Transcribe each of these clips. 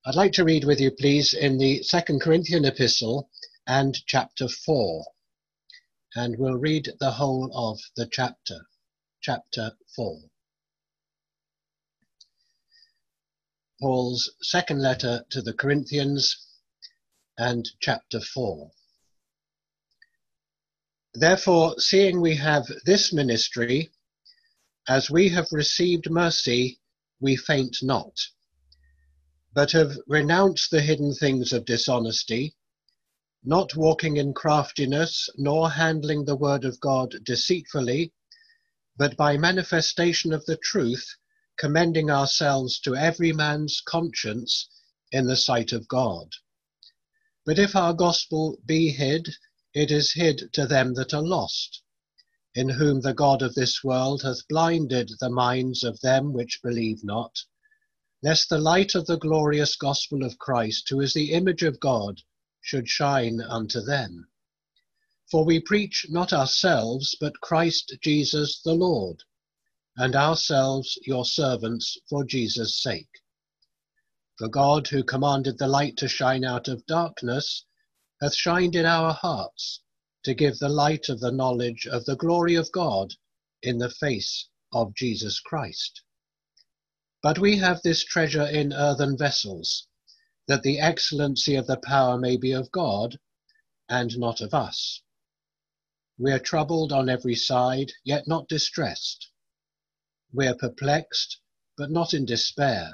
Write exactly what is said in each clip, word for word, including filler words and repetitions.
I'd like to read with you, please, in the Second Corinthian epistle and chapter four. And we'll read the whole of the chapter, chapter four. Paul's second letter to the Corinthians and chapter four. Therefore, seeing we have this ministry, as we have received mercy, we faint not, but have renounced the hidden things of dishonesty, not walking in craftiness, nor handling the word of God deceitfully, but by manifestation of the truth, commending ourselves to every man's conscience in the sight of God. But if our gospel be hid, it is hid to them that are lost, in whom the God of this world hath blinded the minds of them which believe not, lest the light of the glorious gospel of Christ, who is the image of God, should shine unto them. For we preach not ourselves, but Christ Jesus the Lord, and ourselves your servants for Jesus' sake. For God, who commanded the light to shine out of darkness, hath shined in our hearts, to give the light of the knowledge of the glory of God in the face of Jesus Christ. But we have this treasure in earthen vessels, that the excellency of the power may be of God, and not of us. We are troubled on every side, yet not distressed. We are perplexed, but not in despair.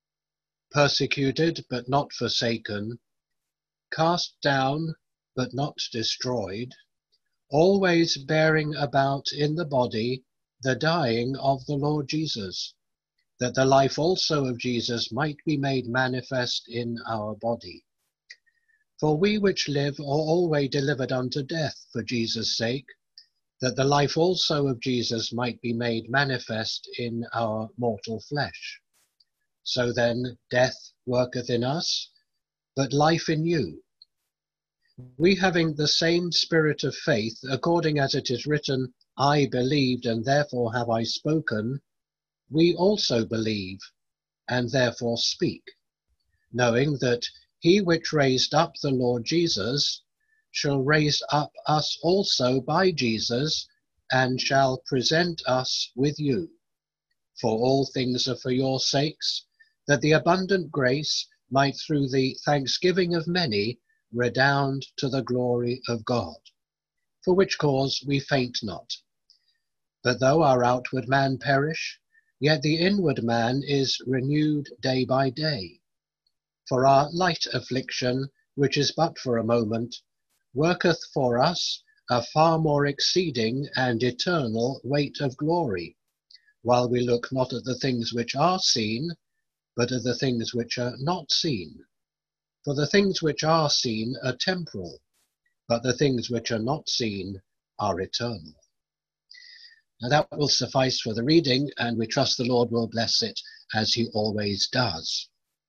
Persecuted, but not forsaken. Cast down, but not destroyed. Always bearing about in the body the dying of the Lord Jesus, that the life also of Jesus might be made manifest in our body. For we which live are always delivered unto death for Jesus' sake, that the life also of Jesus might be made manifest in our mortal flesh. So then death worketh in us, but life in you. We having the same spirit of faith, according as it is written, I believed, and therefore have I spoken, we also believe, and therefore speak, knowing that he which raised up the Lord Jesus shall raise up us also by Jesus, and shall present us with you. For all things are for your sakes, that the abundant grace might through the thanksgiving of many redound to the glory of God. For which cause we faint not. But though our outward man perish, yet the inward man is renewed day by day. For our light affliction, which is but for a moment, worketh for us a far more exceeding and eternal weight of glory, while we look not at the things which are seen, but at the things which are not seen. For the things which are seen are temporal, but the things which are not seen are eternal. Now that will suffice for the reading, and we trust the Lord will bless it as he always does.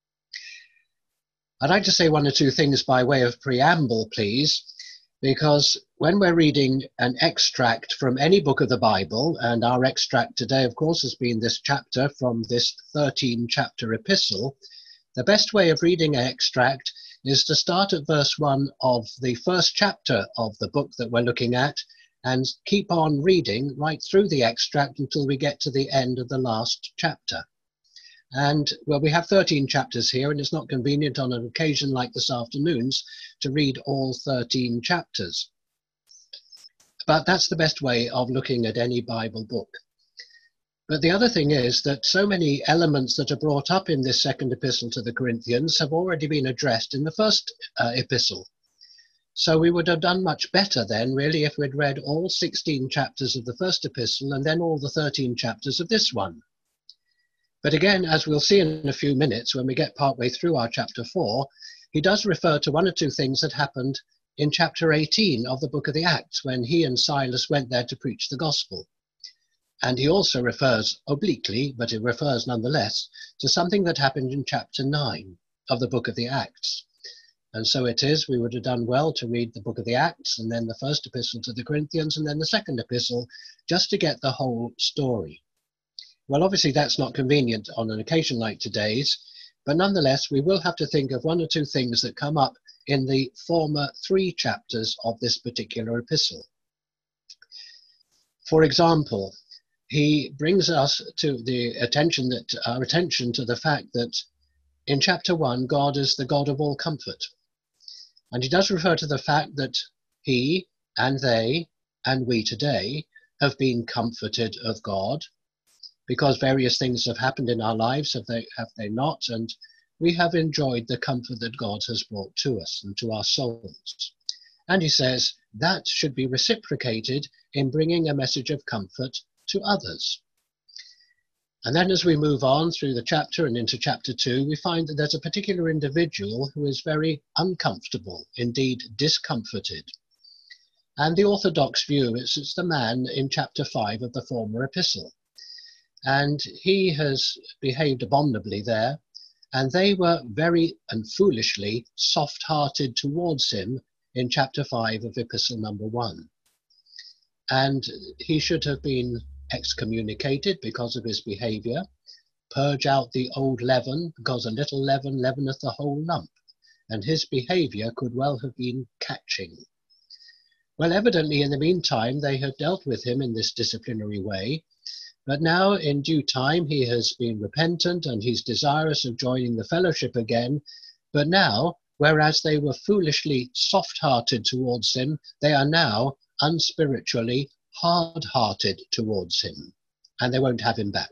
I'd like to say one or two things by way of preamble, please, because when we're reading an extract from any book of the Bible, and our extract today, of course, has been this chapter from this thirteen chapter epistle, the best way of reading an extract is to start at verse one of the first chapter of the book that we're looking at, and keep on reading right through the extract until we get to the end of the last chapter. And, well, we have thirteen chapters here, and it's not convenient on an occasion like this afternoon's to read all thirteen chapters. But that's the best way of looking at any Bible book. But the other thing is that so many elements that are brought up in this second epistle to the Corinthians have already been addressed in the first uh, epistle. So we would have done much better then, really, if we'd read all sixteen chapters of the first epistle and then all the thirteen chapters of this one. But again, as we'll see in a few minutes when we get partway through our chapter four, he does refer to one or two things that happened in chapter eighteen of the book of the Acts, when he and Silas went there to preach the gospel. And he also refers obliquely, but it refers nonetheless, to something that happened in chapter nine of the book of the Acts. And so it is, we would have done well to read the book of the Acts, and then the first epistle to the Corinthians, and then the second epistle, just to get the whole story. Well, obviously that's not convenient on an occasion like today's, But nonetheless, we will have to think of one or two things that come up in the former three chapters of this particular epistle. For example, he brings us to the attention that our attention to the fact that in chapter one, God is the God of all comfort. And he does refer to the fact that he and they and we today have been comforted of God, because various things have happened in our lives, have they, have they not? And we have enjoyed the comfort that God has brought to us and to our souls. And he says that should be reciprocated in bringing a message of comfort to others. And then as we move on through the chapter and into chapter two, we find that there's a particular individual who is very uncomfortable, indeed discomforted. And the orthodox view is it's the man in chapter five of the former epistle. And he has behaved abominably there, and they were very and foolishly soft-hearted towards him in chapter five of epistle number one. And he should have been excommunicated because of his behavior, purge out the old leaven, because a little leaven leaveneth the whole lump, and his behavior could well have been catching. Well, evidently in the meantime they had dealt with him in this disciplinary way, but now in due time he has been repentant and he's desirous of joining the fellowship again. But now, whereas they were foolishly soft-hearted towards him, they are now unspiritually hard-hearted towards him, and they won't have him back.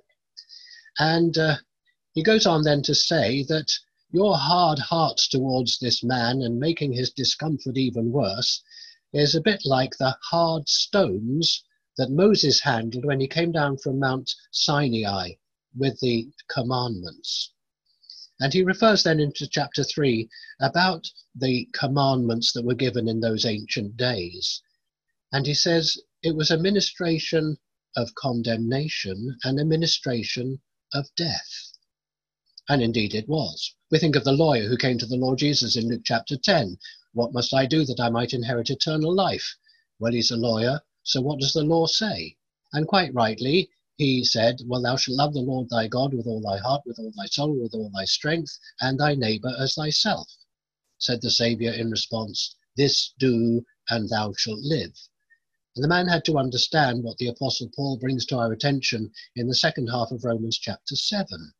And uh, he goes on then to say that your hard hearts towards this man and making his discomfort even worse is a bit like the hard stones that Moses handled when he came down from Mount Sinai with the commandments. And he refers then into chapter three about the commandments that were given in those ancient days. And he says it was a ministration of condemnation and a ministration of death. And indeed it was. We think of the lawyer who came to the Lord Jesus in Luke chapter ten. What must I do that I might inherit eternal life? Well, he's a lawyer, so what does the law say? And quite rightly, he said, well, thou shalt love the Lord thy God with all thy heart, with all thy soul, with all thy strength, and thy neighbour as thyself. Said the Saviour in response, this do, and thou shalt live. And the man had to understand what the Apostle Paul brings to our attention in the second half of Romans chapter seven.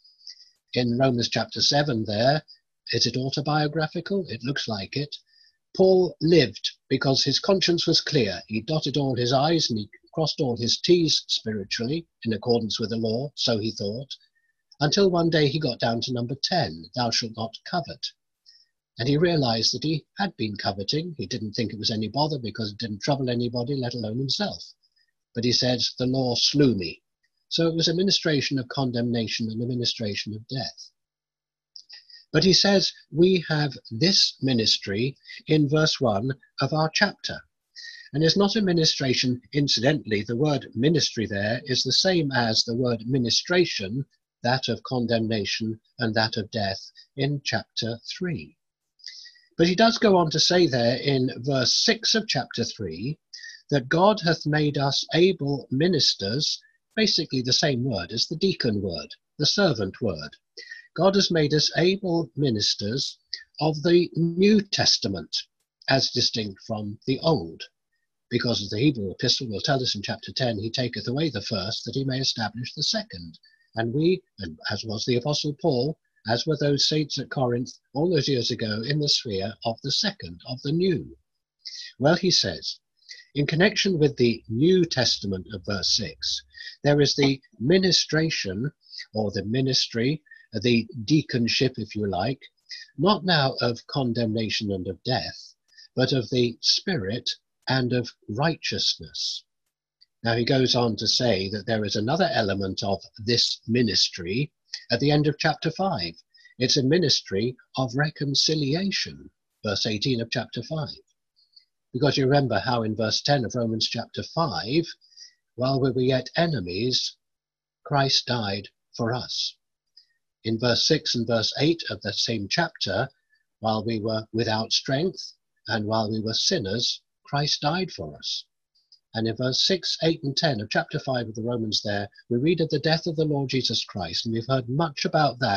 In Romans chapter seven there, is it autobiographical? It looks like it. Paul lived because his conscience was clear. He dotted all his I's and he crossed all his T's spiritually, in accordance with the law, so he thought, until one day he got down to number ten, thou shalt not covet. And he realized that he had been coveting. He didn't think it was any bother because it didn't trouble anybody, let alone himself. But he said, the law slew me. So it was a ministration of condemnation and a ministration of death. But he says we have this ministry in verse one of our chapter. And it's not a ministration, incidentally, the word ministry there is the same as the word ministration, that of condemnation and that of death in chapter three. But he does go on to say there in verse six of chapter three that God hath made us able ministers, basically the same word as the deacon word, the servant word. God has made us able ministers of the New Testament as distinct from the Old, because as the Hebrew epistle will tell us in chapter ten, he taketh away the first that he may establish the second. And we, and as was the Apostle Paul, as were those saints at Corinth all those years ago, in the sphere of the second, of the new. Well, he says, in connection with the New Testament of verse six, there is the ministration, or the ministry, the deaconship, if you like, not now of condemnation and of death, but of the Spirit and of righteousness. Now he goes on to say that there is another element of this ministry at the end of chapter five. It's a ministry of reconciliation, verse eighteen of chapter five. Because you remember how in verse ten of Romans chapter five, while we were yet enemies, Christ died for us. In verse six and verse eight of that same chapter, while we were without strength and while we were sinners, Christ died for us. And in verse six, eight and ten of chapter five of the Romans there, we read of the death of the Lord Jesus Christ, and we've heard much about that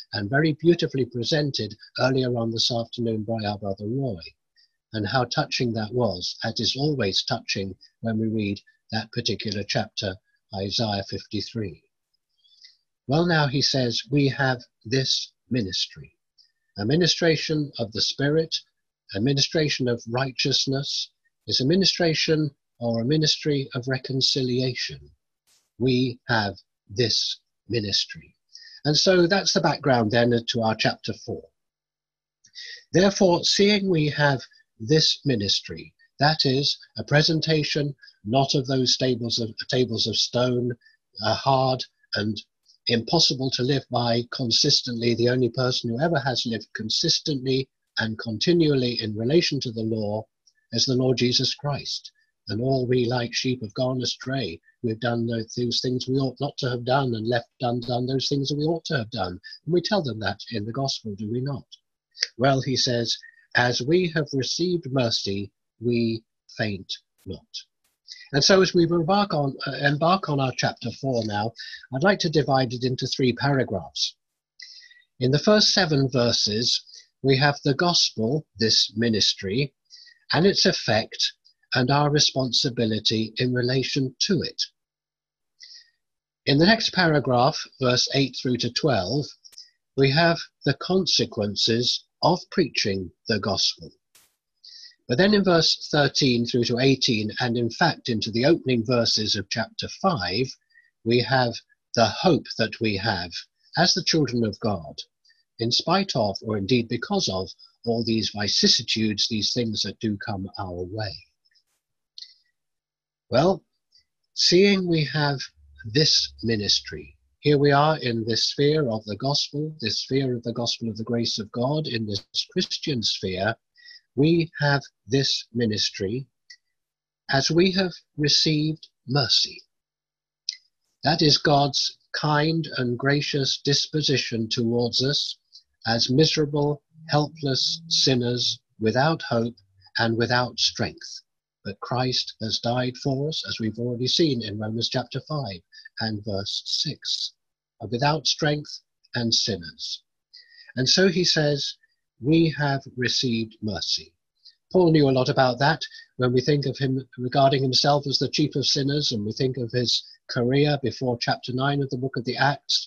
and very beautifully presented earlier on this afternoon by our brother Roy, and how touching that was, as is always touching when we read that particular chapter, Isaiah fifty-three. Well, now he says, we have this ministry, a ministration of the Spirit, a ministration of righteousness, is a ministration or a ministry of reconciliation. We have this ministry. And so that's the background then to our chapter four. Therefore, seeing we have this ministry, that is a presentation not of those tables of, tables of stone, uh, hard and impossible to live by consistently. The only person who ever has lived consistently and continually in relation to the law is the Lord Jesus Christ. And all we like sheep have gone astray. We've done those things we ought not to have done and left undone those things that we ought to have done. And we tell them that in the gospel, do we not? Well, he says, as we have received mercy, we faint not. And so as we embark on, uh, embark on our chapter four now, I'd like to divide it into three paragraphs. In the first seven verses, we have the gospel, this ministry, and its effect, and our responsibility in relation to it. In the next paragraph, verse eight through to twelve, we have the consequences of preaching the gospel. But then in verse thirteen through to eighteen, and in fact into the opening verses of chapter five, we have the hope that we have as the children of God, in spite of, or indeed because of, all these vicissitudes, these things that do come our way. Well, seeing we have this ministry, here we are in this sphere of the gospel, this sphere of the gospel of the grace of God, in this Christian sphere, we have this ministry as we have received mercy. That is God's kind and gracious disposition towards us as miserable, helpless sinners without hope and without strength. But Christ has died for us, as we've already seen in Romans chapter five and verse six, without strength and sinners. And so he says, we have received mercy. Paul knew a lot about that when we think of him regarding himself as the chief of sinners, and we think of his career before chapter nine of the book of the Acts.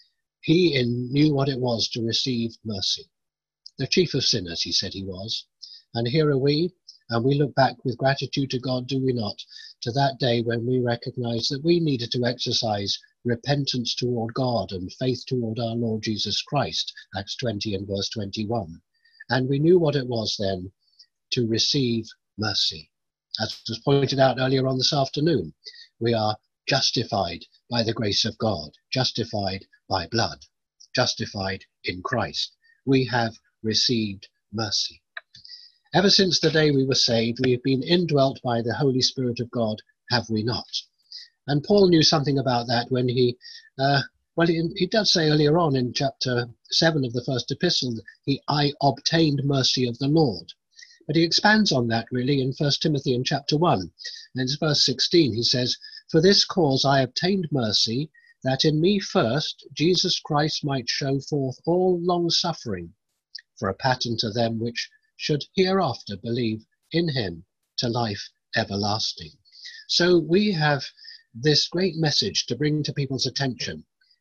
He in, knew what it was to receive mercy. The chief of sinners, he said he was. And here are we, and we look back with gratitude to God, do we not, to that day when we recognize that we needed to exercise repentance toward God and faith toward our Lord Jesus Christ, Acts twenty and verse twenty-one. And we knew what it was then to receive mercy. As was pointed out earlier on this afternoon, we are justified by the grace of God, justified by blood, justified in Christ. We have received mercy. Ever since the day we were saved, we have been indwelt by the Holy Spirit of God, have we not? And Paul knew something about that when he, uh, well, he, he does say earlier on in chapter seven of the first epistle, he, I obtained mercy of the Lord. But he expands on that really in First Timothy in chapter one. And in verse sixteen, he says, for this cause I obtained mercy, that in me first Jesus Christ might show forth all long suffering, for a pattern to them which should hereafter believe in him to life everlasting. So we have this great message to bring to people's attention.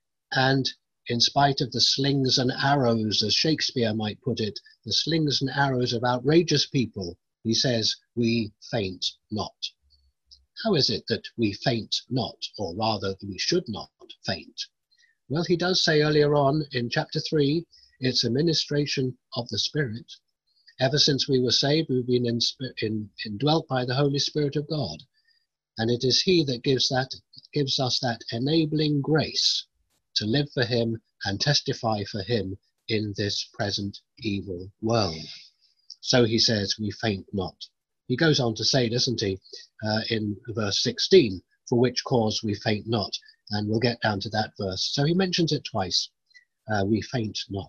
And in spite of the slings and arrows, as Shakespeare might put it, the slings and arrows of outrageous people, he says, we faint not. How is it that we faint not, or rather that we should not faint? Well, he does say earlier on in chapter three, it's a ministration of the Spirit. Ever since we were saved, we've been in, in, indwelt by the Holy Spirit of God. And it is he that gives that gives us that enabling grace to live for him and testify for him in this present evil world. So he says, we faint not. He goes on to say, doesn't he, uh, in verse sixteen, for which cause we faint not. And we'll get down to that verse. So he mentions it twice. Uh, we faint not.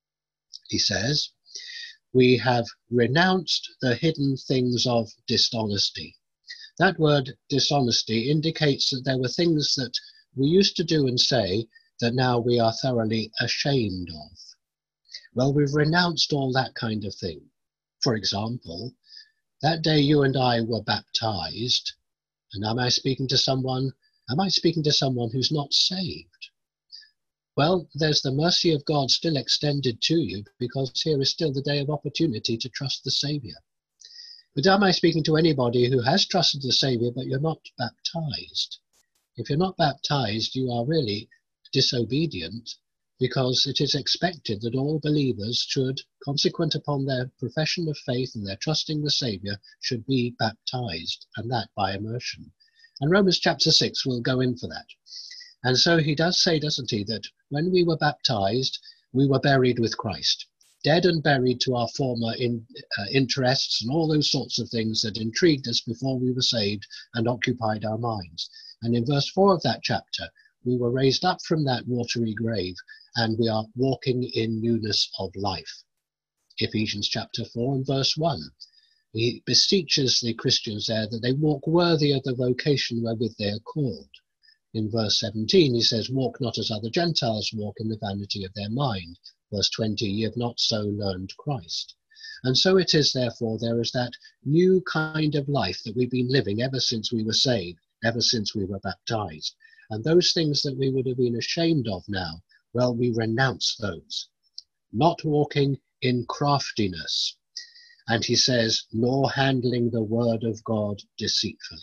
He says, we have renounced the hidden things of dishonesty. That word dishonesty indicates that there were things that we used to do and say that now we are thoroughly ashamed of? Well, we've renounced all that kind of thing. For example, that day you and I were baptized, and am I speaking to someone, am I speaking to someone who's not saved? Well, there's the mercy of God still extended to you, because here is still the day of opportunity to trust the Saviour. But am I speaking to anybody who has trusted the Saviour, but you're not baptized? If you're not baptized, you are really disobedient, because it is expected that all believers should, consequent upon their profession of faith and their trusting the Saviour, should be baptized, and that by immersion. And Romans chapter six will go in for that. And so he does say, doesn't he, that when we were baptized, we were buried with Christ, dead and buried to our former in, uh, interests and all those sorts of things that intrigued us before we were saved and occupied our minds. And in verse four of that chapter, we were raised up from that watery grave, and we are walking in newness of life. Ephesians chapter four and verse one. He beseeches the Christians there that they walk worthy of the vocation wherewith they are called. In verse seventeen, he says, walk not as other Gentiles walk in the vanity of their mind. Verse twenty, ye have not so learned Christ. And so it is, therefore, there is that new kind of life that we've been living ever since we were saved, ever since we were baptized. And those things that we would have been ashamed of now, well, we renounce those. Not walking in craftiness. And he says, nor handling the word of God deceitfully.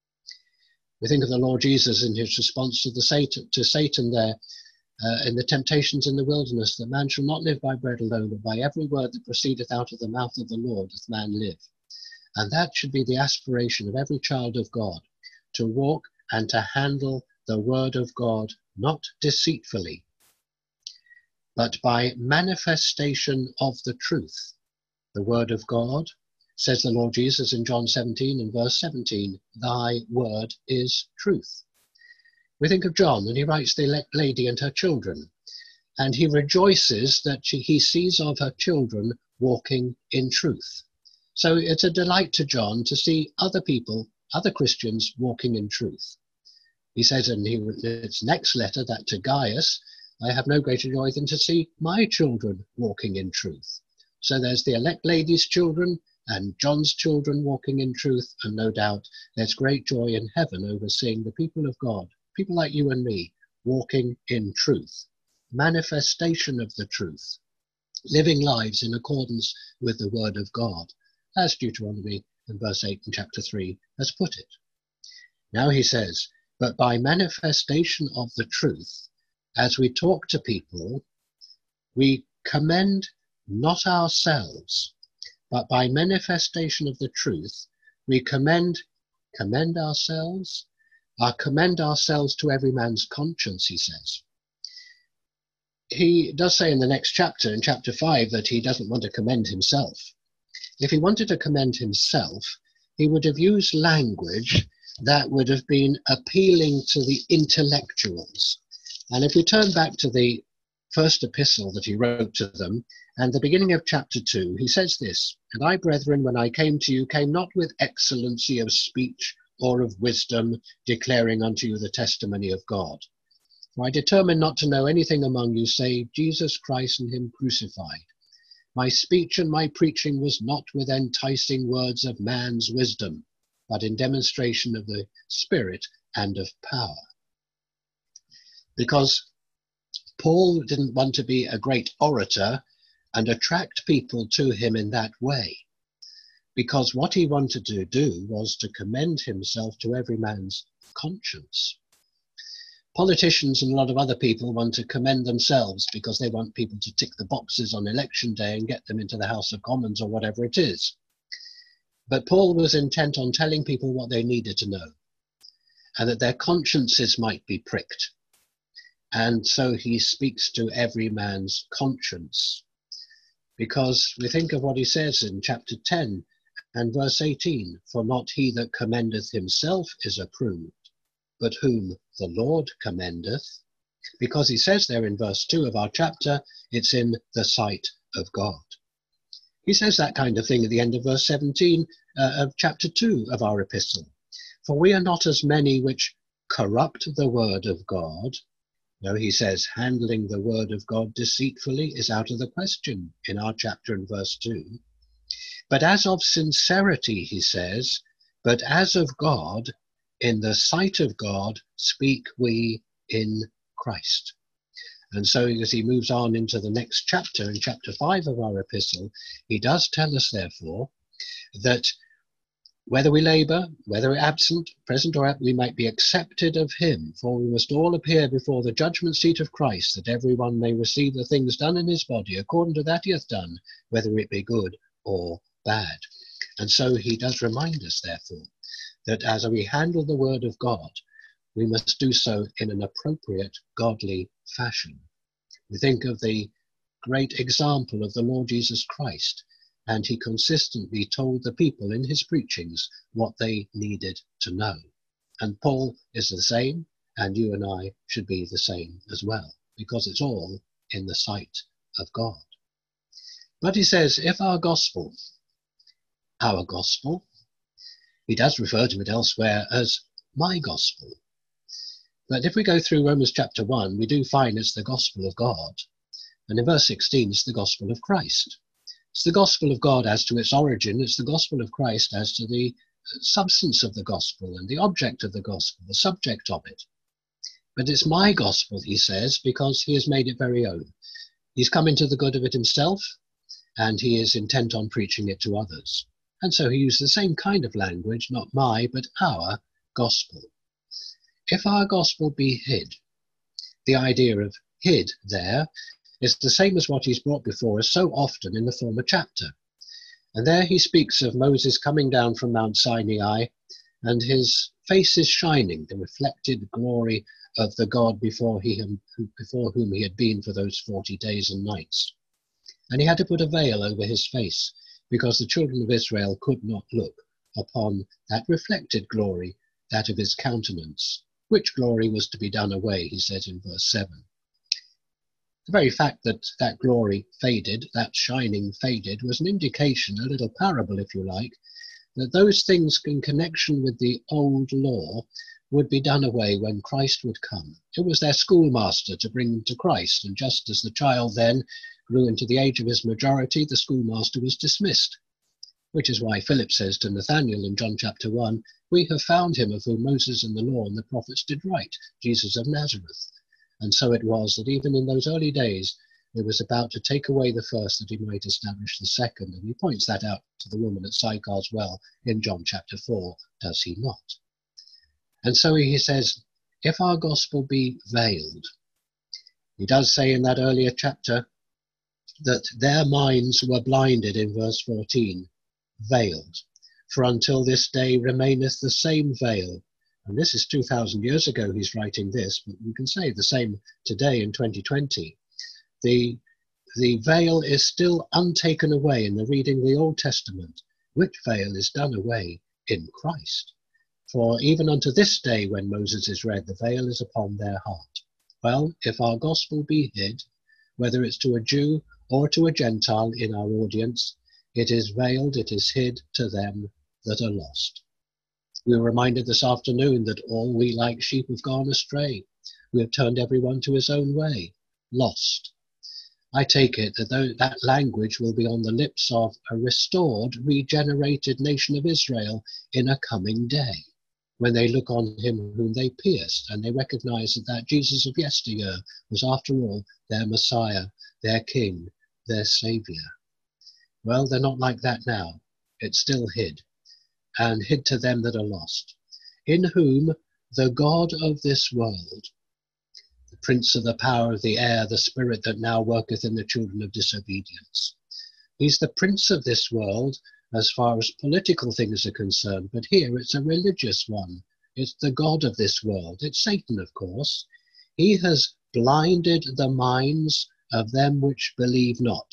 We think of the Lord Jesus in his response to, the Satan, to Satan there uh, in the temptations in the wilderness, that man shall not live by bread alone, but by every word that proceedeth out of the mouth of the Lord doth man live. And that should be the aspiration of every child of God, to walk and to handle the word of God, not deceitfully, but by manifestation of the truth. The word of God, says the Lord Jesus in John seventeen and verse seventeen, thy word is truth. We think of John, and he writes the elect lady and her children, and he rejoices that she, he sees of her children walking in truth. So it's a delight to John to see other people, other Christians, walking in truth. He says in his next letter that to Gaius, I have no greater joy than to see my children walking in truth. So there's the elect lady's children and John's children walking in truth, and no doubt there's great joy in heaven over seeing the people of God, people like you and me, walking in truth, manifestation of the truth, living lives in accordance with the word of God, as Deuteronomy in verse eight in chapter three has put it. Now he says, but by manifestation of the truth, as we talk to people, we commend not ourselves, but by manifestation of the truth, we commend, commend ourselves, uh, commend ourselves to every man's conscience, he says. He does say in the next chapter, in chapter five, that he doesn't want to commend himself. If he wanted to commend himself, he would have used language that would have been appealing to the intellectuals. And if we turn back to the first epistle that he wrote to them, and the beginning of chapter two, he says this, and I, brethren, when I came to you, came not with excellency of speech or of wisdom, declaring unto you the testimony of God. For I determined not to know anything among you save Jesus Christ and him crucified. My speech and my preaching was not with enticing words of man's wisdom, but in demonstration of the Spirit and of power. Because Paul didn't want to be a great orator and attract people to him in that way, because what he wanted to do was to commend himself to every man's conscience. Politicians and a lot of other people want to commend themselves because they want people to tick the boxes on election day and get them into the House of Commons or whatever it is. But Paul was intent on telling people what they needed to know, and that their consciences might be pricked. And so he speaks to every man's conscience, because we think of what he says in chapter ten and verse eighteen, for not he that commendeth himself is approved, but whom the Lord commendeth. Because he says there in verse two of our chapter, it's in the sight of God. He says that kind of thing at the end of verse seventeen uh, of chapter two of our epistle. For we are not as many which corrupt the word of God, No, he says handling the word of God deceitfully is out of the question in our chapter and verse two. But as of sincerity, he says, but as of God, in the sight of God, speak we in Christ. And so as he moves on into the next chapter, in chapter five of our epistle, he does tell us, therefore, that whether we labour, whether we're absent, present or absent, we might be accepted of him, for we must all appear before the judgment seat of Christ, that every one may receive the things done in his body, according to that he hath done, whether it be good or bad. And so he does remind us, therefore, that as we handle the word of God, we must do so in an appropriate, godly fashion. We think of the great example of the Lord Jesus Christ, and he consistently told the people in his preachings what they needed to know. And Paul is the same, and you and I should be the same as well, because it's all in the sight of God. But he says, if our gospel, our gospel, he does refer to it elsewhere as my gospel. But if we go through Romans chapter one, we do find it's the gospel of God. And in verse sixteen, it's the gospel of Christ. It's the gospel of God as to its origin. It's the gospel of Christ as to the substance of the gospel and the object of the gospel, the subject of it. But it's my gospel, he says, because he has made it very own. He's come into the good of it himself, and he is intent on preaching it to others. And so he used the same kind of language, not my, but our gospel. If our gospel be hid, the idea of hid there is the same as what he's brought before us so often in the former chapter. And there he speaks of Moses coming down from Mount Sinai, and his face is shining, the reflected glory of the God before, he, before whom he had been for those forty days and nights. And he had to put a veil over his face, because the children of Israel could not look upon that reflected glory, that of his countenance, which glory was to be done away, he says in verse seven. The very fact that that glory faded, that shining faded, was an indication, a little parable if you like, that those things in connection with the old law would be done away when Christ would come. It was their schoolmaster to bring them to Christ, and just as the child then grew into the age of his majority, the schoolmaster was dismissed. Which is why Philip says to Nathanael in John chapter one, we have found him of whom Moses and the law and the prophets did write, Jesus of Nazareth. And so it was that even in those early days, it was about to take away the first that he might establish the second. And he points that out to the woman at Sychar's well in John chapter four, does he not? And so he says, if our gospel be veiled, he does say in that earlier chapter that their minds were blinded in verse fourteen, veiled, for until this day remaineth the same veil. And this is two thousand years ago he's writing this, but we can say the same today in twenty twenty. The, the veil is still untaken away in the reading of the Old Testament, which veil is done away in Christ. For even unto this day when Moses is read, the veil is upon their heart. Well, if our gospel be hid, whether it's to a Jew or to a Gentile in our audience, it is veiled, it is hid to them that are lost. We were reminded this afternoon that all we like sheep have gone astray. We have turned everyone to his own way, lost. I take it that though that language will be on the lips of a restored, regenerated nation of Israel in a coming day, when they look on him whom they pierced, and they recognize that that Jesus of yesteryear was after all their Messiah, their King, their Saviour. Well, they're not like that now. It's still hid, and hid to them that are lost, in whom the God of this world, the prince of the power of the air, the spirit that now worketh in the children of disobedience. He's the prince of this world as far as political things are concerned, but here it's a religious one. It's the God of this world. It's Satan, of course. He has blinded the minds of them which believe not.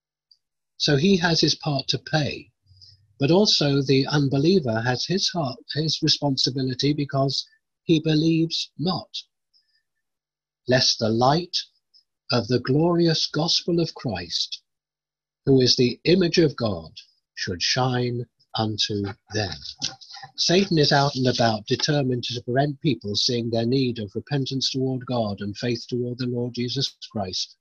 So he has his part to pay. But also the unbeliever has his heart, his responsibility, because he believes not. Lest the light of the glorious gospel of Christ, who is the image of God, should shine unto them. Satan is out and about, determined to prevent people seeing their need of repentance toward God and faith toward the Lord Jesus Christ.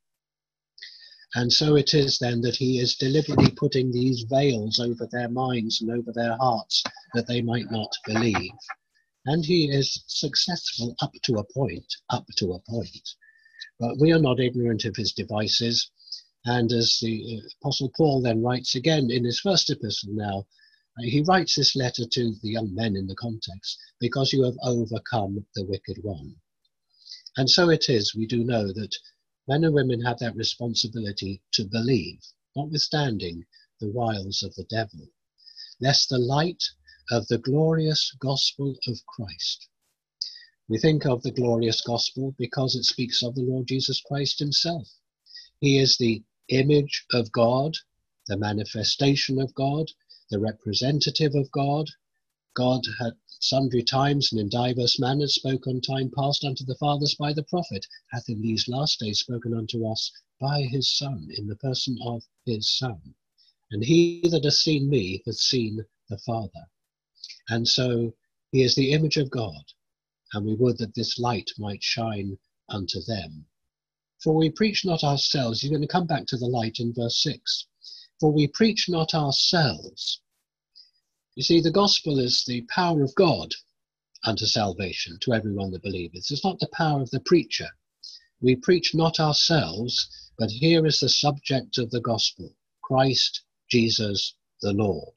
And so it is then that he is deliberately putting these veils over their minds and over their hearts that they might not believe. And he is successful up to a point, up to a point. But we are not ignorant of his devices. And as the Apostle Paul then writes again in his first epistle now, he writes this letter to the young men in the context, because you have overcome the wicked one. And so it is, we do know that men and women have that responsibility to believe, notwithstanding the wiles of the devil, lest the light of the glorious gospel of Christ. We think of the glorious gospel because it speaks of the Lord Jesus Christ himself. He is the image of God, the manifestation of God, the representative of God. God had sundry times and in divers manners spoken time past unto the fathers by the prophet, hath in these last days spoken unto us by his Son, in the person of his Son. And he that has seen me hath seen the Father. And so he is the image of God, and we would that this light might shine unto them. For we preach not ourselves. You're going to come back to the light in verse six. For we preach not ourselves. You see, the gospel is the power of God unto salvation to everyone that believeth. It's not the power of the preacher. We preach not ourselves, but here is the subject of the gospel, Christ Jesus the Lord.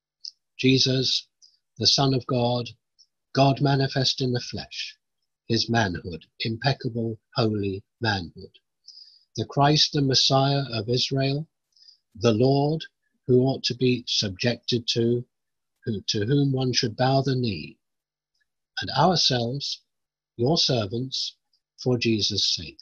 Jesus, the Son of God, God manifest in the flesh, his manhood, impeccable, holy manhood. The Christ, the Messiah of Israel, the Lord, who ought to be subjected to, who, to whom one should bow the knee, and ourselves, your servants, for Jesus' sake.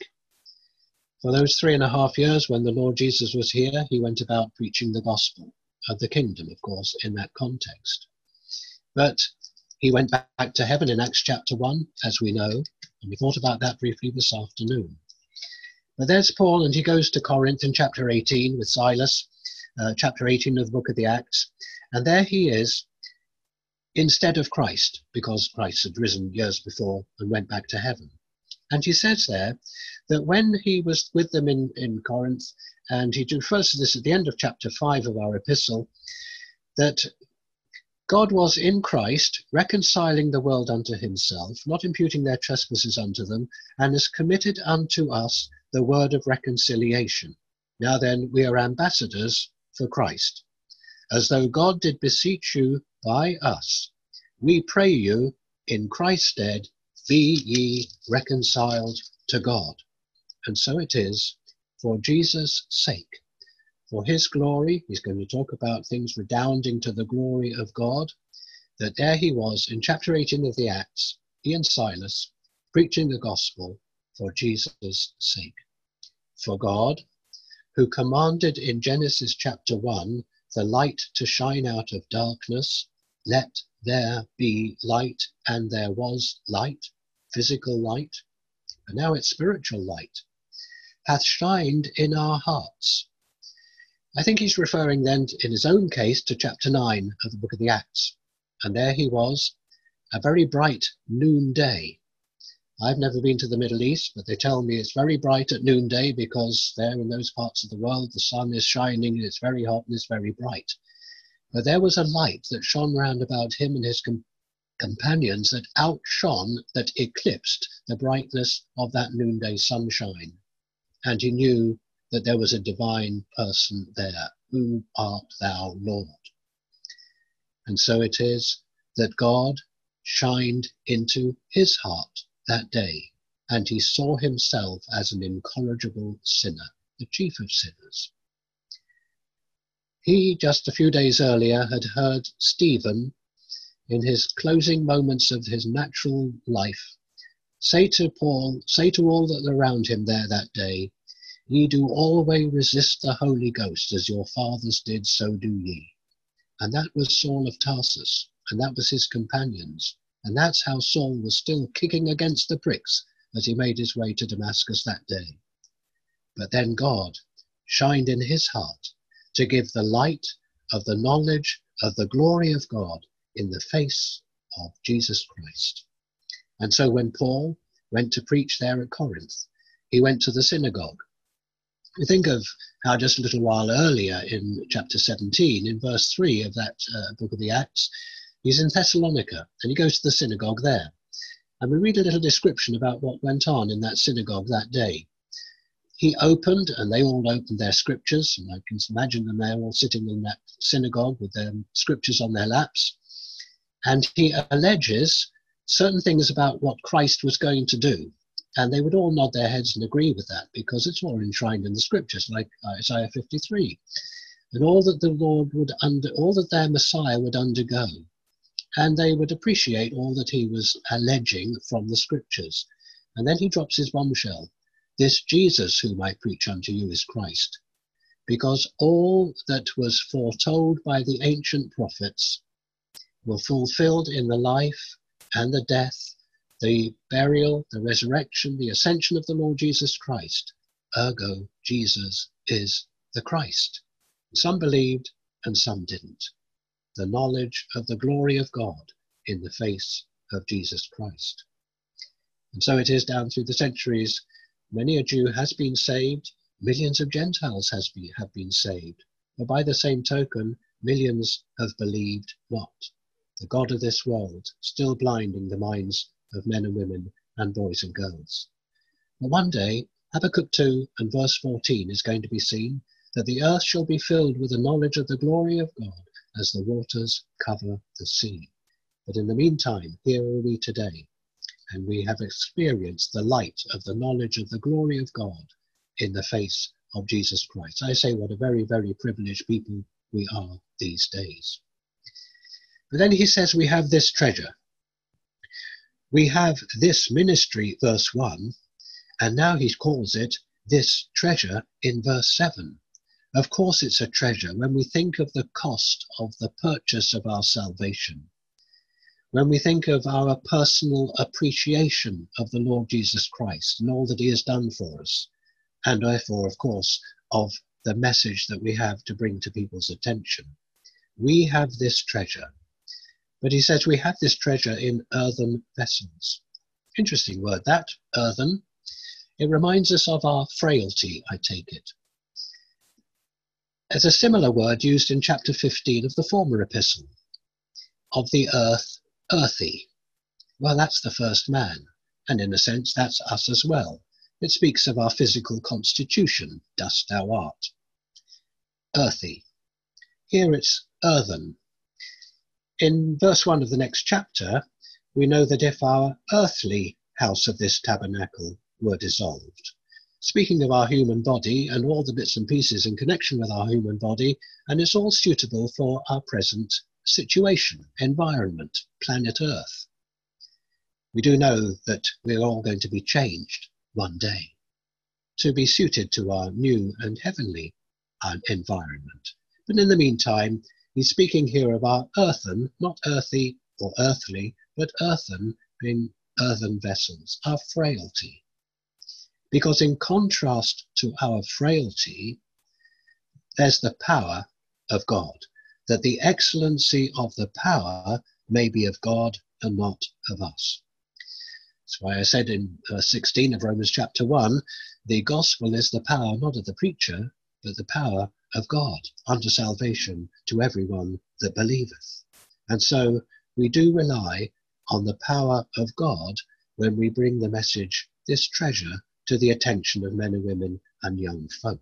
For those three and a half years when the Lord Jesus was here, he went about preaching the gospel of the kingdom, of course, in that context. But he went back to heaven in Acts chapter one, as we know, and we thought about that briefly this afternoon. But there's Paul, and he goes to Corinth in chapter eighteen with Silas, uh, chapter eighteen of the book of the Acts, and there he is instead of Christ, because Christ had risen years before and went back to heaven. And he says there that when he was with them in, in Corinth, and he refers to this at the end of chapter five of our epistle, that God was in Christ, reconciling the world unto himself, not imputing their trespasses unto them, and has committed unto us the word of reconciliation. Now then, we are ambassadors for Christ, as though God did beseech you by us. We pray you, in Christ's stead, be ye reconciled to God. And so it is, for Jesus' sake. For his glory, he's going to talk about things redounding to the glory of God, that there he was in chapter eighteen of the Acts, he and Silas, preaching the gospel for Jesus' sake. For God, who commanded in Genesis chapter one, the light to shine out of darkness, let there be light, and there was light, physical light, and now it's spiritual light, hath shined in our hearts. I think he's referring then, in his own case, to chapter nine of the book of the Acts. And there he was, a very bright noonday. I've never been to the Middle East, but they tell me it's very bright at noonday because there in those parts of the world the sun is shining and it's very hot and it's very bright. But there was a light that shone round about him and his com companions that outshone, that eclipsed the brightness of that noonday sunshine. And he knew that there was a divine person there. Who art thou, Lord? And so it is that God shined into his heart that day, and he saw himself as an incorrigible sinner, the chief of sinners. He, just a few days earlier, had heard Stephen, in his closing moments of his natural life, say to Paul, say to all that were around him there that day, ye do always resist the Holy Ghost, as your fathers did, so do ye. And that was Saul of Tarsus, and that was his companions. And that's how Saul was still kicking against the pricks as he made his way to Damascus that day. But then God shined in his heart to give the light of the knowledge of the glory of God in the face of Jesus Christ. And so when Paul went to preach there at Corinth, he went to the synagogue. We think of how just a little while earlier in chapter seventeen, in verse three of that uh, book of the Acts, he's in Thessalonica and he goes to the synagogue there. And we read a little description about what went on in that synagogue that day. He opened, and they all opened their scriptures, and I can imagine them there all sitting in that synagogue with their scriptures on their laps. And he alleges certain things about what Christ was going to do. And they would all nod their heads and agree with that, because it's all enshrined in the scriptures, like Isaiah fifty-three. And all that the Lord would under, all that their Messiah would undergo. And they would appreciate all that he was alleging from the scriptures. And then he drops his bombshell. This Jesus whom I preach unto you is Christ. Because all that was foretold by the ancient prophets were fulfilled in the life and the death, the burial, the resurrection, the ascension of the Lord Jesus Christ. Ergo, Jesus is the Christ. Some believed and some didn't. The knowledge of the glory of God in the face of Jesus Christ. And so it is down through the centuries. Many a Jew has been saved, millions of Gentiles has been, have been saved. But by the same token, millions have believed not. The God of this world still blinding the minds of men and women and boys and girls. But one day, Habakkuk two and verse fourteen is going to be seen, that the earth shall be filled with the knowledge of the glory of God as the waters cover the sea. But in the meantime, here are we today, and we have experienced the light of the knowledge of the glory of God in the face of Jesus Christ. I say what a very, very privileged people we are these days. But then he says we have this treasure. We have this ministry, verse one, and now he calls it this treasure in verse seven. Of course it's a treasure when we think of the cost of the purchase of our salvation. When we think of our personal appreciation of the Lord Jesus Christ and all that he has done for us, and therefore, of course, of the message that we have to bring to people's attention. We have this treasure. But he says we have this treasure in earthen vessels. Interesting word that, earthen. It reminds us of our frailty, I take it. There's a similar word used in chapter fifteen of the former epistle, of the earth, earthy. Well, that's the first man, and in a sense that's us as well. It speaks of our physical constitution, dust thou art. Earthy. Here it's earthen. In verse one of the next chapter, we know that if our earthly house of this tabernacle were dissolved, speaking of our human body and all the bits and pieces in connection with our human body, and it's all suitable for our present situation, environment, planet Earth. We do know that we're all going to be changed one day to be suited to our new and heavenly uh, environment. But in the meantime, he's speaking here of our earthen, not earthy or earthly, but earthen in earthen vessels, our frailty. Because in contrast to our frailty, there's the power of God, that the excellency of the power may be of God and not of us. That's why I said in verse sixteen of Romans chapter one, the gospel is the power not of the preacher, but the power of God unto salvation to everyone that believeth. And so we do rely on the power of God when we bring the message, this treasure, to the attention of men and women and young folk.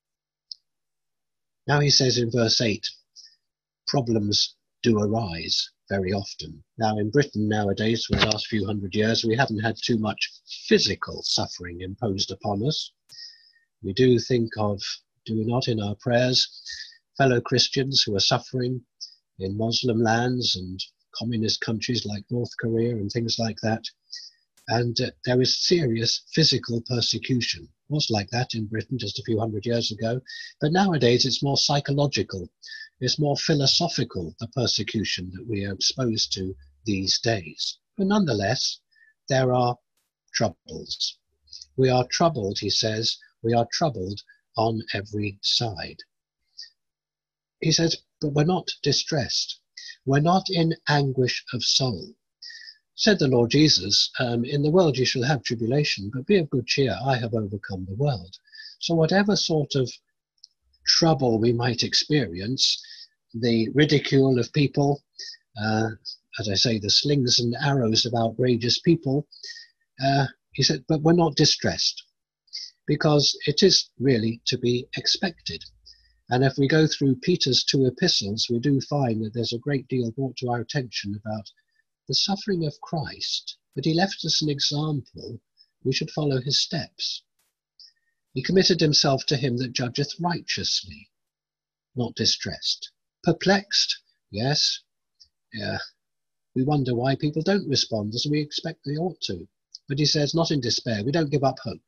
Now he says in verse eight, problems do arise very often. Now in Britain nowadays, for the last few hundred years, we haven't had too much physical suffering imposed upon us. We do think of, do we not, in our prayers, fellow Christians who are suffering in Muslim lands and communist countries like North Korea and things like that. And uh, there is serious physical persecution. It was like that in Britain just a few hundred years ago. But nowadays it's more psychological. It's more philosophical, the persecution that we are exposed to these days. But nonetheless, there are troubles. We are troubled, he says, we are troubled on every side. He says, but we're not distressed. were not in anguish of soul. Said the Lord Jesus, um, in the world you shall have tribulation, but be of good cheer, I have overcome the world. So whatever sort of trouble we might experience, the ridicule of people, uh, as I say, the slings and arrows of outrageous people, uh, he said, but we're not distressed, because it is really to be expected. And if we go through Peter's two epistles, we do find that there's a great deal brought to our attention about the suffering of Christ, but he left us an example. We should follow his steps. He committed himself to him that judgeth righteously, not distressed. Perplexed, yes. Yeah. We wonder why people don't respond as we expect they ought to. But he says, not in despair. We don't give up hope.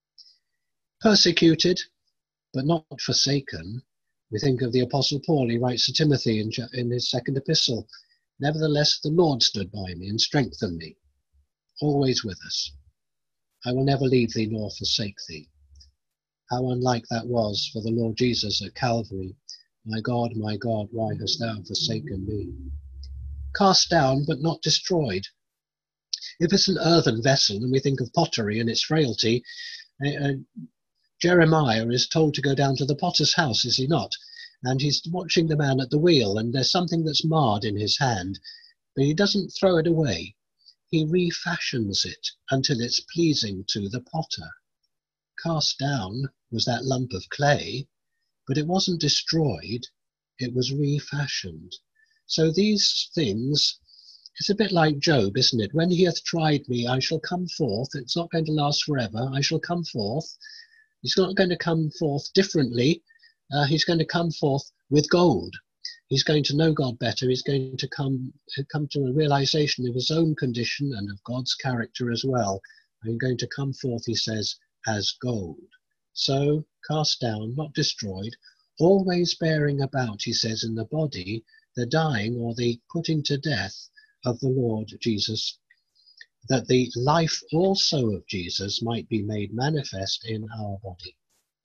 Persecuted, but not forsaken. We think of the Apostle Paul. He writes to Timothy in, in his second epistle, nevertheless, the Lord stood by me and strengthened me, always with us. I will never leave thee nor forsake thee. How unlike that was for the Lord Jesus at Calvary. My God, my God, why hast thou forsaken me? Cast down, but not destroyed. If it's an earthen vessel, and we think of pottery and its frailty, uh, Jeremiah is told to go down to the potter's house, is he not? And he's watching the man at the wheel, and there's something that's marred in his hand, but he doesn't throw it away. He refashions it until it's pleasing to the potter. Cast down was that lump of clay, but it wasn't destroyed, it was refashioned. So these things, it's a bit like Job, isn't it? When he hath tried me, I shall come forth. It's not going to last forever. I shall come forth. He's not going to come forth differently. Uh, he's going to come forth with gold. He's going to know God better. He's going to come, come to a realization of his own condition and of God's character as well. I'm going to come forth, he says, as gold. So, cast down, not destroyed, always bearing about, he says, in the body, the dying or the putting to death of the Lord Jesus, that the life also of Jesus might be made manifest in our body.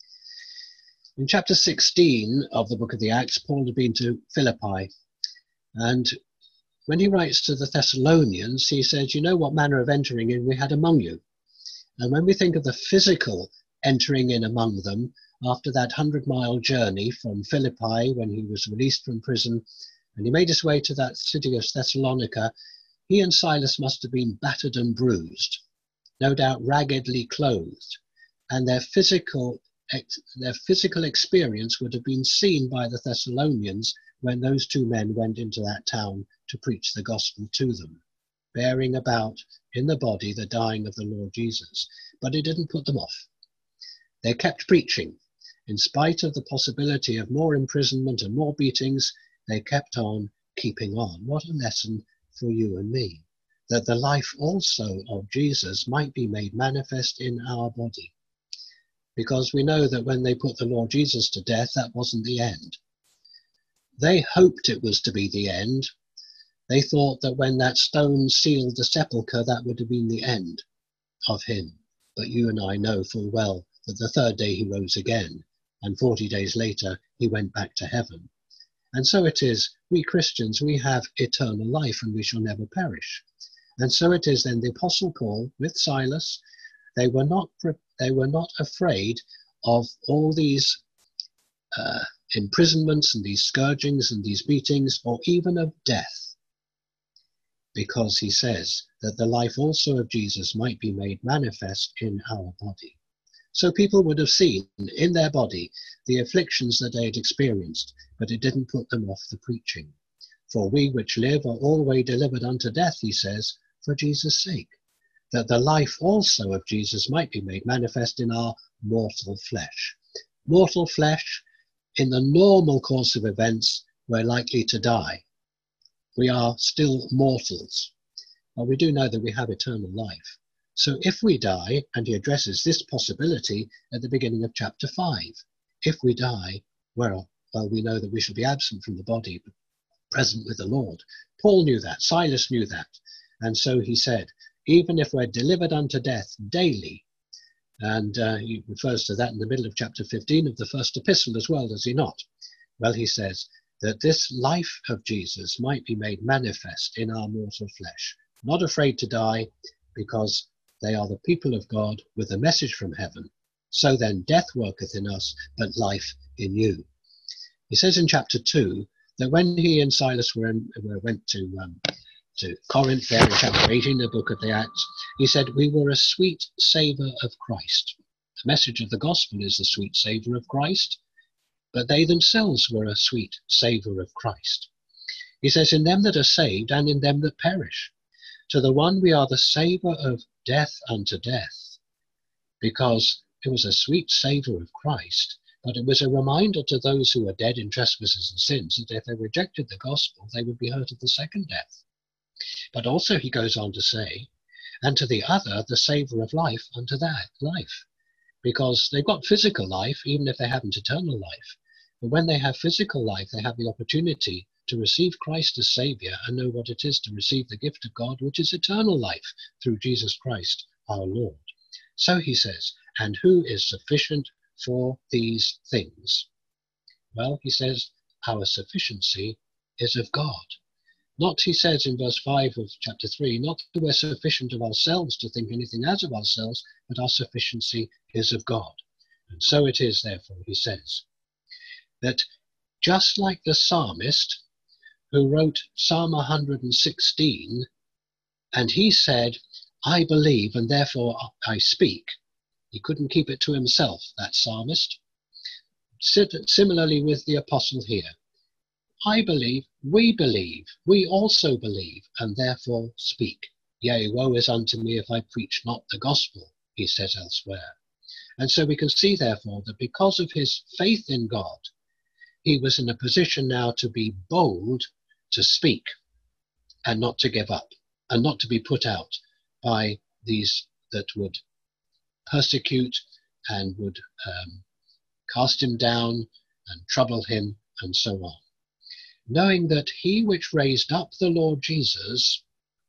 In chapter sixteen of the book of the Acts, Paul had been to Philippi, and when he writes to the Thessalonians, he says, you know what manner of entering in we had among you. And when we think of the physical entering in among them after that hundred-mile journey from Philippi when he was released from prison, and he made his way to that city of Thessalonica, he and Silas must have been battered and bruised, no doubt raggedly clothed, and their physical their physical experience would have been seen by the Thessalonians when those two men went into that town to preach the gospel to them, bearing about in the body the dying of the Lord Jesus. But it didn't put them off. They kept preaching. In spite of the possibility of more imprisonment and more beatings, they kept on keeping on. What a lesson for you and me, that the life also of Jesus might be made manifest in our body. Because we know that when they put the Lord Jesus to death, that wasn't the end. They hoped it was to be the end. They thought that when that stone sealed the sepulchre, that would have been the end of him. But you and I know full well that the third day he rose again, and forty days later he went back to heaven. And so it is, we Christians, we have eternal life and we shall never perish. And so it is then the Apostle Paul with Silas, they were not, they were not afraid of all these uh, imprisonments and these scourgings and these beatings, or even of death, because he says that the life also of Jesus might be made manifest in our body. So people would have seen in their body the afflictions that they had experienced, but it didn't put them off the preaching. For we which live are always delivered unto death, he says, for Jesus' sake, that the life also of Jesus might be made manifest in our mortal flesh. Mortal flesh, in the normal course of events, we're likely to die. We are still mortals, but we do know that we have eternal life. So if we die, and he addresses this possibility at the beginning of chapter five, if we die, well, well, we know that we shall be absent from the body, but present with the Lord. Paul knew that, Silas knew that, and so he said, even if we're delivered unto death daily, and uh, he refers to that in the middle of chapter fifteen of the first epistle as well, does he not? Well, he says, that this life of Jesus might be made manifest in our mortal flesh, not afraid to die, because they are the people of God with a message from heaven. So then death worketh in us, but life in you. He says in chapter two that when he and Silas were in, went to um, to Corinth, there in chapter eighteen, the book of the Acts, he said, we were a sweet savour of Christ. The message of the gospel is the sweet savour of Christ, but they themselves were a sweet savour of Christ. He says, in them that are saved and in them that perish. To the one we are the savour of death unto death, because it was a sweet savour of Christ, but it was a reminder to those who were dead in trespasses and sins that if they rejected the gospel, they would be hurt at the second death. But also he goes on to say, and to the other, the savour of life unto that life, because they've got physical life, even if they haven't eternal life. But when they have physical life, they have the opportunity to receive Christ as Saviour and know what it is to receive the gift of God, which is eternal life through Jesus Christ our Lord. So he says, and who is sufficient for these things? Well, he says, our sufficiency is of God. Not, he says in verse five of chapter three, not that we're sufficient of ourselves to think anything as of ourselves, but our sufficiency is of God. And so it is, therefore, he says, that just like the psalmist who wrote Psalm one hundred sixteen, and he said, I believe and therefore I speak. He couldn't keep it to himself, that psalmist. Similarly with the apostle here. I believe, we believe, we also believe, and therefore speak. Yea, woe is unto me if I preach not the gospel, he says elsewhere. And so we can see, therefore, that because of his faith in God, he was in a position now to be bold to speak and not to give up and not to be put out by these that would persecute and would um, cast him down and trouble him and so on. Knowing that he which raised up the Lord Jesus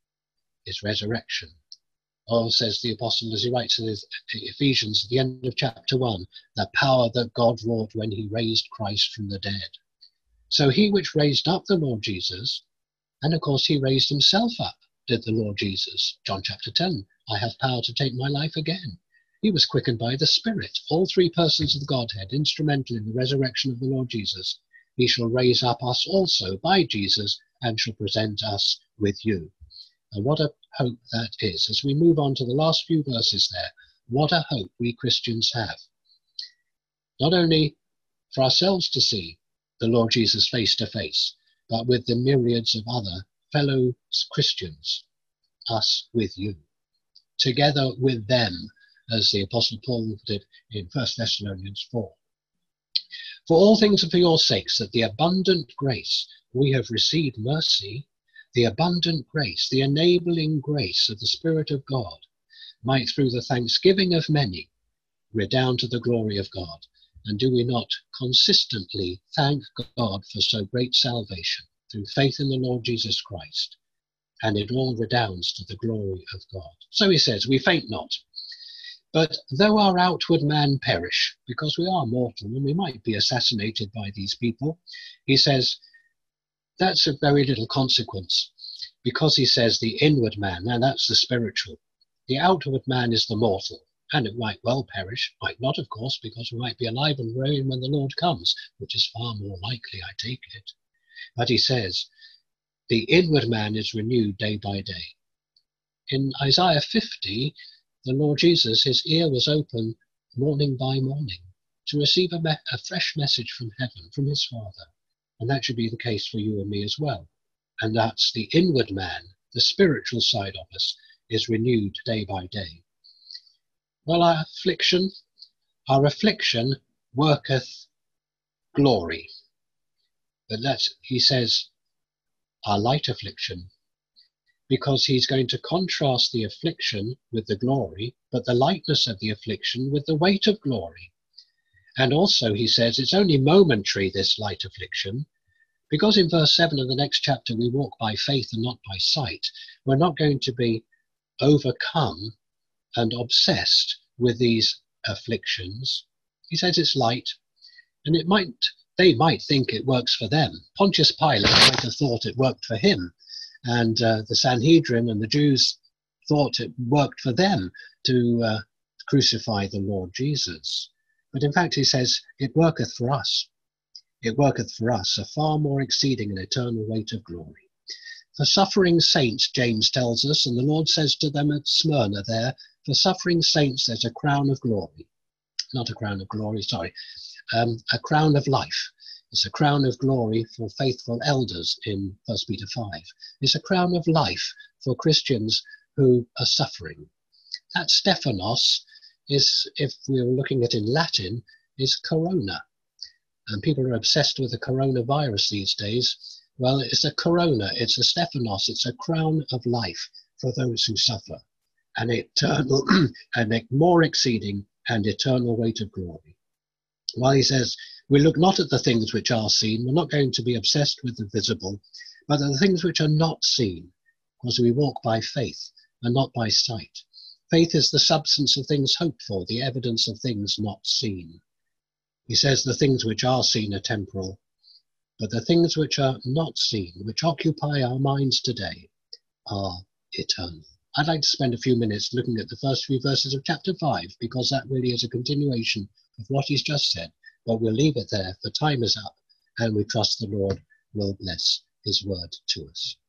is resurrection. Or, says the apostle as he writes in his Ephesians at the end of chapter one, the power that God wrought when he raised Christ from the dead. So he which raised up the Lord Jesus, and of course he raised himself up, did the Lord Jesus. John chapter ten, I have power to take my life again. He was quickened by the Spirit. All three persons of the Godhead, instrumental in the resurrection of the Lord Jesus. He shall raise up us also by Jesus and shall present us with you. And what a hope that is. As we move on to the last few verses there, what a hope we Christians have. Not only for ourselves to see the Lord Jesus face to face, but with the myriads of other fellow Christians, us with you, together with them, as the Apostle Paul did in First Thessalonians four. For all things are for your sakes, that the abundant grace we have received mercy, the abundant grace, the enabling grace of the Spirit of God, might through the thanksgiving of many redound to the glory of God. And do we not consistently thank God for so great salvation through faith in the Lord Jesus Christ? And it all redounds to the glory of God. So he says, we faint not. But though our outward man perish, because we are mortal and we might be assassinated by these people, he says, that's of very little consequence, because he says the inward man, and that's the spiritual. The outward man is the mortal, and it might well perish, might not, of course, because we might be alive and reign when the Lord comes, which is far more likely, I take it. But he says, the inward man is renewed day by day. In Isaiah fifty, the Lord Jesus, his ear was open morning by morning to receive a, me- a fresh message from heaven, from his Father. And that should be the case for you and me as well. And that's the inward man, the spiritual side of us, is renewed day by day. Well, our affliction, our affliction worketh glory. But that's, he says, our light affliction, because he's going to contrast the affliction with the glory, but the lightness of the affliction with the weight of glory. And also, he says, it's only momentary, this light affliction, because in verse seven of the next chapter we walk by faith and not by sight. We're not going to be overcome and obsessed with these afflictions. He says it's light, and it might they might think it works for them. Pontius Pilate might have thought it worked for him, and uh, the Sanhedrin and the Jews thought it worked for them to uh, crucify the Lord Jesus. But in fact, he says, it worketh for us. It worketh for us a far more exceeding and eternal weight of glory. For suffering saints, James tells us, and the Lord says to them at Smyrna there, for suffering saints there's a crown of glory. Not a crown of glory, sorry. Um, a crown of life. It's a crown of glory for faithful elders in First Peter five. It's a crown of life for Christians who are suffering. That Stephanos is, if we were looking at it in Latin, is corona. And people are obsessed with the coronavirus these days. Well, it's a corona, it's a Stephanos, it's a crown of life for those who suffer. An eternal, and more exceeding and eternal weight of glory. While he says, we look not at the things which are seen, we're not going to be obsessed with the visible, but at the things which are not seen, because we walk by faith and not by sight. Faith is the substance of things hoped for, the evidence of things not seen. He says the things which are seen are temporal, but the things which are not seen, which occupy our minds today, are eternal. I'd like to spend a few minutes looking at the first few verses of chapter five, because that really is a continuation of what he's just said. But we'll leave it there, for time is up, and we trust the Lord will bless his word to us.